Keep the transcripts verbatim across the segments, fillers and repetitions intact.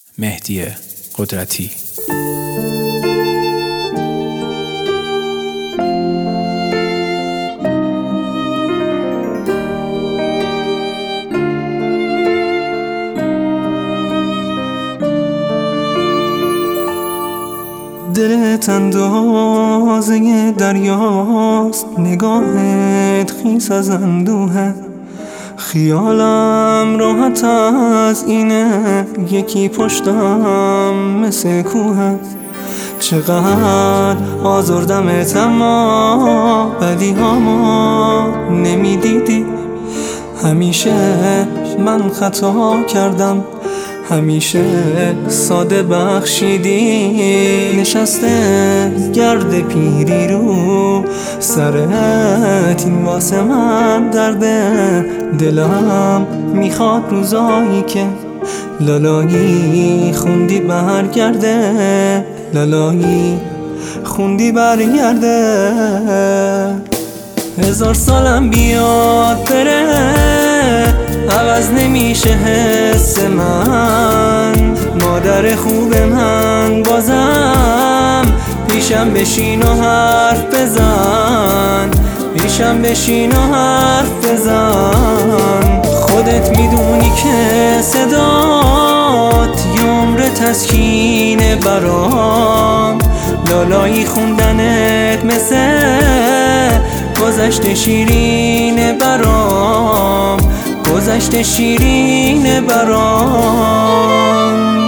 مهدی قدرتی. دلت اندازه دریاست، نگاهت خیس از اندوهه، خیالم راحت از اینه، یکی پشتم مثل کوه. چقدر آزردمت اما بدی هامو نمیدیدی، همیشه من خطا کردم، همیشه ساده بخشیدی. نشسته گرد پیری رو سرت، این واسه من درده، دلم میخواد روزایی که لالایی خوندی برگرده، لالایی خوندی برگرده. هزار سالم بیاد بره، عوض نمیشه حس من، مادر خوب من بازم پیشم بشین و حرف بزن، پیشم بشین و حرف بزن. خودت میدونی که صدات یه عمر تسکینه برام، لالایی خوندنت مثل گذشت شیرینه برام، گذشت شیرینه برام.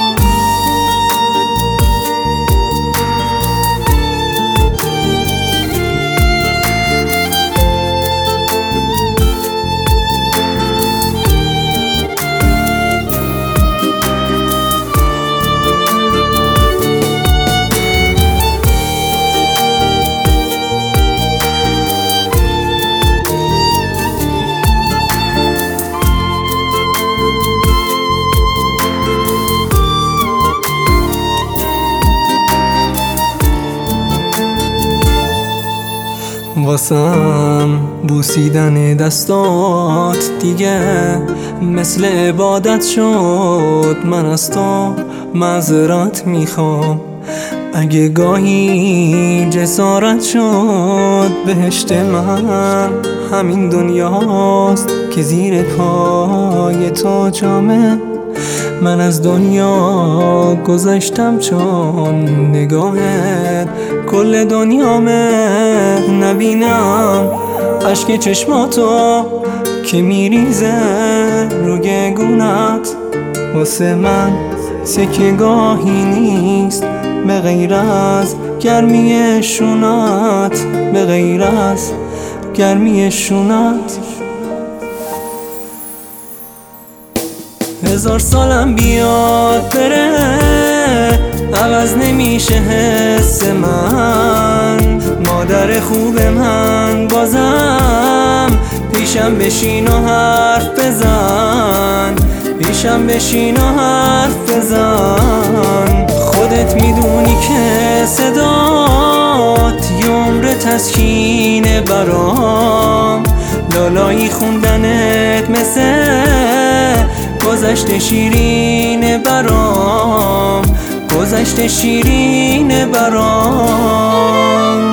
واسم بوسیدن دستات دیگه مثل عبادت شد، من از تو معذرت میخوام. اگه گاهی جسارت شد، بهشت من همین دنیاست که زیر پای تو جامه. من از دنیا گذشتم چون نگاهت کل دنیامه، نبینم اشک چشماتو که میریزه روی گونت. واسه من سکه گاهی نیست به غیر از گرمی شونت، به غیر از گرمی شونت. هزار سالم بیاد بره، عوض نمیشه حس من، مادر خوب من بازم پیشم بشین و حرف بزن، پیشم بشین و حرف بزن. خودت میدونی که صدات یه عمر تسکینه برام، لالایی خوندنت مثل گذشت شیرینه برام، گذشت شیرینه برام.